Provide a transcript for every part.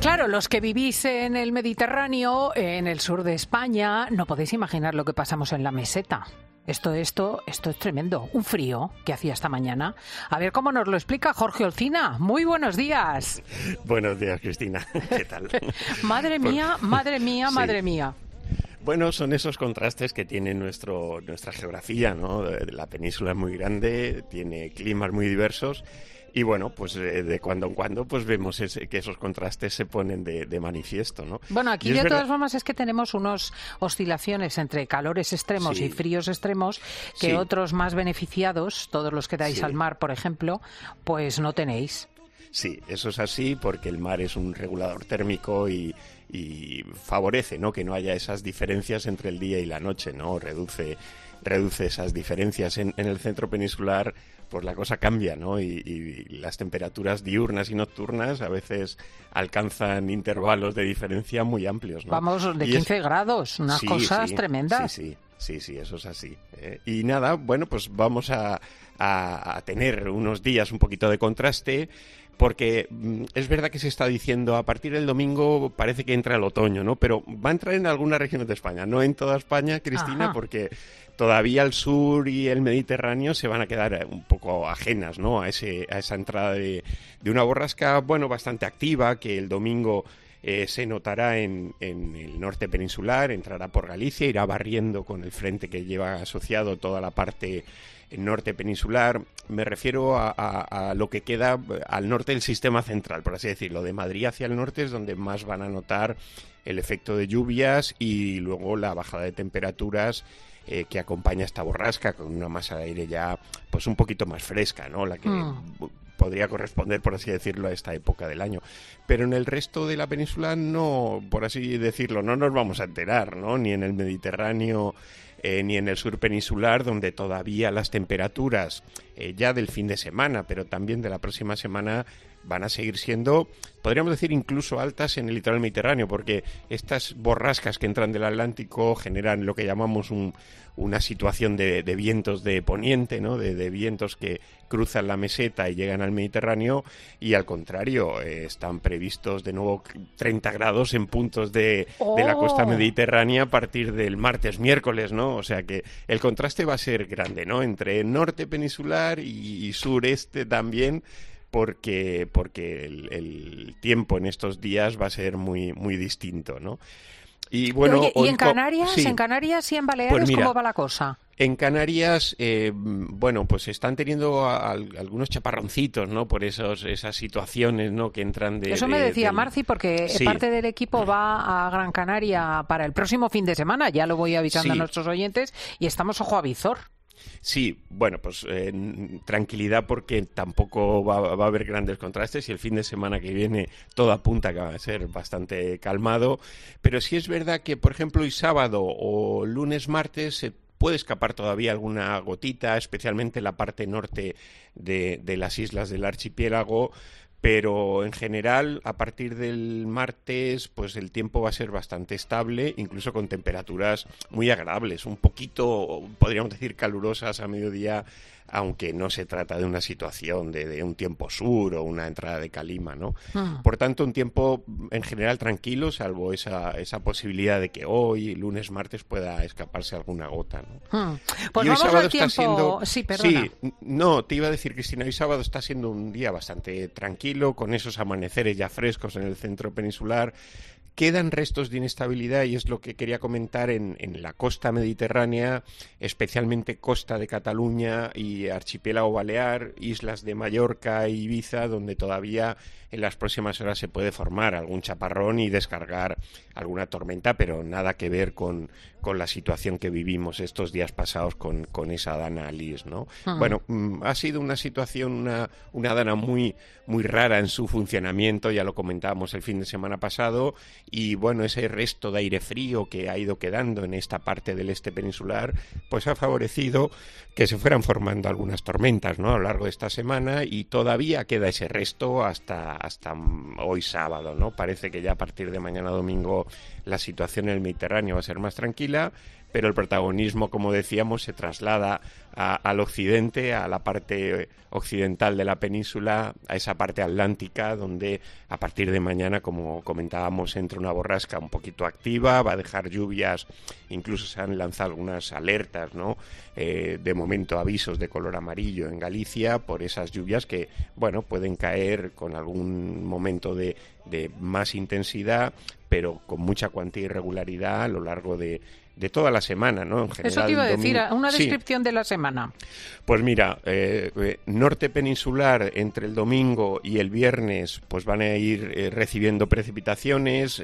Claro, los que vivís en el Mediterráneo, en el sur de España, no podéis imaginar lo que pasamos en la meseta. Esto es tremendo. Un frío que hacía esta mañana. A ver cómo nos lo explica Jorge Olcina. Muy buenos días. Buenos días, Cristina. ¿Qué tal? Madre mía, madre mía, sí. Madre mía. Bueno, son esos contrastes que tiene nuestra geografía, ¿no? La península es muy grande, tiene climas muy diversos. Y bueno, pues de cuando en cuando pues vemos que esos contrastes se ponen de manifiesto, ¿no? Bueno, aquí de todas formas es que tenemos unas oscilaciones entre calores extremos y fríos extremos que otros más beneficiados, todos los que dais al mar, por ejemplo, pues no tenéis. Sí, eso es así porque el mar es un regulador térmico y favorece, ¿no?, que no haya esas diferencias entre el día y la noche, ¿no? Reduce esas diferencias. En el centro peninsular pues la cosa cambia, ¿no? Y las temperaturas diurnas y nocturnas a veces alcanzan intervalos de diferencia muy amplios, ¿no? Vamos, de 15 grados, unas cosas tremendas. Sí, eso es así. Y nada, bueno, pues vamos a tener unos días un poquito de contraste, porque es verdad que se está diciendo a partir del domingo parece que entra el otoño, ¿no? Pero va a entrar en algunas regiones de España, no en toda España, Cristina. Ajá. Porque todavía el sur y el Mediterráneo se van a quedar un poco ajenas, ¿no?, a esa entrada de una borrasca, bueno, bastante activa, que el domingo se notará en el norte peninsular, entrará por Galicia, irá barriendo con el frente que lleva asociado toda la parte norte peninsular. Me refiero a lo que queda al norte del sistema central, por así decirlo. De Madrid hacia el norte es donde más van a notar el efecto de lluvias y luego la bajada de temperaturas que acompaña esta borrasca, con una masa de aire ya pues un poquito más fresca, ¿no?, la que podría corresponder, por así decirlo, a esta época del año. Pero en el resto de la península no, por así decirlo, no nos vamos a enterar, ¿no?, ni en el Mediterráneo ni en el sur peninsular, donde todavía las temperaturas ya del fin de semana, pero también de la próxima semana, van a seguir siendo, podríamos decir, incluso altas en el litoral mediterráneo, porque estas borrascas que entran del Atlántico generan lo que llamamos una situación de vientos de poniente, ¿no?, de vientos que cruzan la meseta y llegan al Mediterráneo, y al contrario, están previstos de nuevo 30 grados en puntos de la costa mediterránea a partir del martes, miércoles, ¿no? O sea que el contraste va a ser grande, ¿no?, entre norte peninsular y sureste también, porque el tiempo en estos días va a ser muy, muy distinto, ¿no? Y bueno, oye, ¿y en Canarias? ¿En Canarias y en Baleares pues mira, cómo va la cosa? En Canarias, bueno, pues están teniendo algunos chaparroncitos, ¿no?, por esas situaciones, ¿no?, que entran de... Eso me decía Marci, porque parte del equipo va a Gran Canaria para el próximo fin de semana, ya lo voy avisando a nuestros oyentes, y estamos ojo a visor. Sí, bueno, pues tranquilidad, porque tampoco va a haber grandes contrastes y el fin de semana que viene todo apunta que va a ser bastante calmado, pero sí es verdad que, por ejemplo, hoy sábado o lunes, martes se puede escapar todavía alguna gotita, especialmente en la parte norte de las islas del archipiélago. Pero en general, a partir del martes, pues el tiempo va a ser bastante estable, incluso con temperaturas muy agradables, un poquito, podríamos decir, calurosas a mediodía, aunque no se trata de una situación de un tiempo sur o una entrada de calima, ¿no? Por tanto, un tiempo en general tranquilo, salvo esa posibilidad de que hoy, lunes, martes, pueda escaparse alguna gota, ¿no? Pues y hoy vamos sábado al tiempo... está siendo... Sí, perdona. Sí, no, te iba a decir, Cristina, hoy sábado está siendo un día bastante tranquilo, con esos amaneceres ya frescos en el centro peninsular. Quedan restos de inestabilidad, y es lo que quería comentar en la costa mediterránea, especialmente costa de Cataluña y archipiélago balear, islas de Mallorca e Ibiza, donde todavía en las próximas horas se puede formar algún chaparrón y descargar alguna tormenta, pero nada que ver con la situación que vivimos estos días pasados con esa Dana Alice, ¿no? Bueno, ha sido una situación, una Dana muy, muy rara en su funcionamiento, ya lo comentábamos el fin de semana pasado, y bueno, ese resto de aire frío que ha ido quedando en esta parte del este peninsular, pues ha favorecido que se fueran formando algunas tormentas, ¿no?, a lo largo de esta semana, y todavía queda ese resto hasta hoy sábado, ¿no? Parece que ya a partir de mañana domingo la situación en el Mediterráneo va a ser más tranquila, pero el protagonismo, como decíamos, se traslada al occidente, a la parte occidental de la península, a esa parte atlántica, donde a partir de mañana, como comentábamos, entra una borrasca un poquito activa, va a dejar lluvias, incluso se han lanzado algunas alertas, ¿no? De momento avisos de color amarillo en Galicia por esas lluvias que, bueno, pueden caer con algún momento de más intensidad, pero con mucha cuantía y irregularidad a lo largo de toda la semana, ¿no? En general, eso te iba a decir, una descripción de la semana. Pues mira, norte peninsular entre el domingo y el viernes pues van a ir recibiendo precipitaciones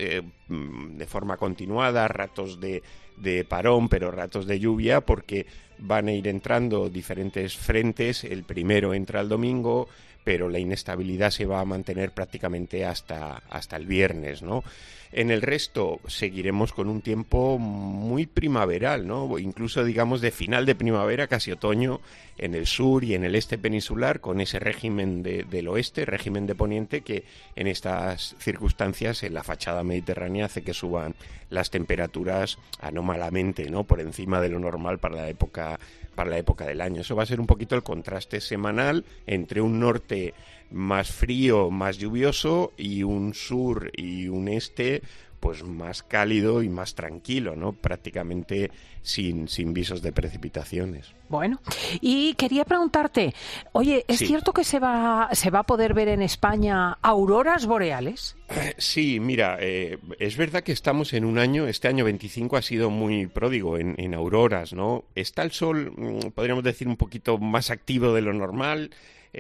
de forma continuada, ratos de parón, pero ratos de lluvia, porque van a ir entrando diferentes frentes. El primero entra el domingo, pero la inestabilidad se va a mantener prácticamente hasta el viernes, ¿no? En el resto seguiremos con un tiempo muy primaveral, ¿no? Incluso, digamos, de final de primavera, casi otoño, en el sur y en el este peninsular, con ese régimen del oeste, régimen de poniente, que en estas circunstancias en la fachada mediterránea hace que suban las temperaturas anómalamente, ¿no? Por encima de lo normal para la época del año. Eso va a ser un poquito el contraste semanal entre un norte más frío, más lluvioso, y un sur y un este pues más cálido y más tranquilo, ¿no? Prácticamente sin visos de precipitaciones. Bueno, y quería preguntarte, oye, ¿es cierto que se va a poder ver en España auroras boreales? Sí, mira, es verdad que estamos en un año, este año 25 ha sido muy pródigo en auroras, ¿no? Está el sol, podríamos decir, un poquito más activo de lo normal.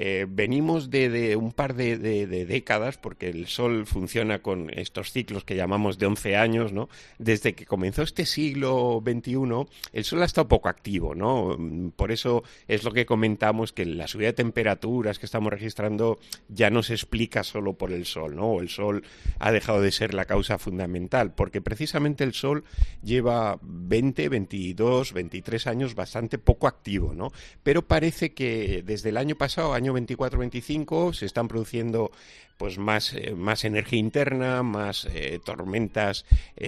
Venimos de un par de décadas, porque el Sol funciona con estos ciclos que llamamos de 11 años, ¿no? Desde que comenzó este siglo XXI, el Sol ha estado poco activo, ¿no? Por eso es lo que comentamos, que la subida de temperaturas que estamos registrando ya no se explica solo por el Sol, ¿no? El Sol ha dejado de ser la causa fundamental, porque precisamente el Sol lleva 20, 22, 23 años bastante poco activo, ¿no? Pero parece que desde el año pasado, año 24-25, se están produciendo pues más energía interna, más tormentas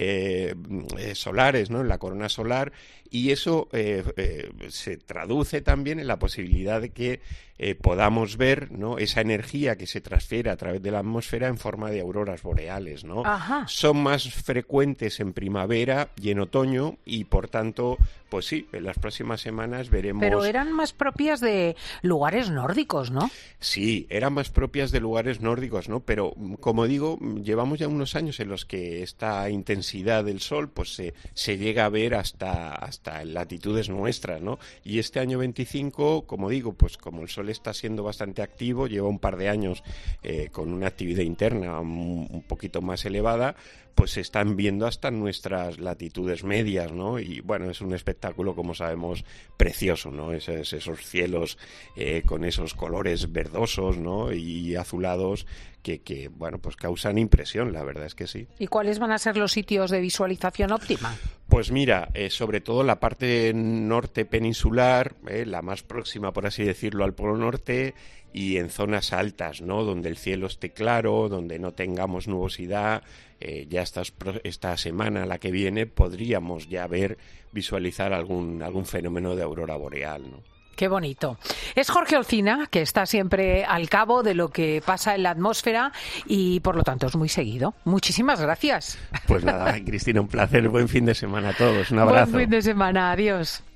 solares, ¿no? En la corona solar, y eso se traduce también en la posibilidad de que podamos ver, ¿no? Esa energía que se transfiere a través de la atmósfera en forma de auroras boreales, ¿no? Ajá. Son más frecuentes en primavera y en otoño, y por tanto, pues sí, en las próximas semanas veremos. Pero eran más propias de lugares nórdicos, ¿no? Sí, eran más propias de lugares nórdicos, ¿no? Pero, como digo, llevamos ya unos años en los que esta intensidad del sol pues se llega a ver hasta en latitudes nuestras, ¿no? Y este año 25, como digo, pues como el sol está siendo bastante activo, lleva un par de años con una actividad interna un poquito más elevada, pues se están viendo hasta nuestras latitudes medias, ¿no? Y bueno, es un espectáculo, como sabemos, precioso, ¿no? Esos cielos con esos colores verdosos, ¿no? Y azulados que bueno, pues causan impresión, la verdad es que sí. ¿Y cuáles van a ser los sitios de visualización óptima? Pues mira, sobre todo la parte norte peninsular, la más próxima, por así decirlo, al Polo Norte, y en zonas altas, ¿no? Donde el cielo esté claro, donde no tengamos nubosidad. Ya esta semana, la que viene, podríamos ya visualizar algún fenómeno de aurora boreal, ¿no? Qué bonito. Es Jorge Olcina, que está siempre al cabo de lo que pasa en la atmósfera y, por lo tanto, es muy seguido. Muchísimas gracias. Pues nada, Cristina, un placer. Buen fin de semana a todos. Un abrazo. Buen fin de semana. Adiós.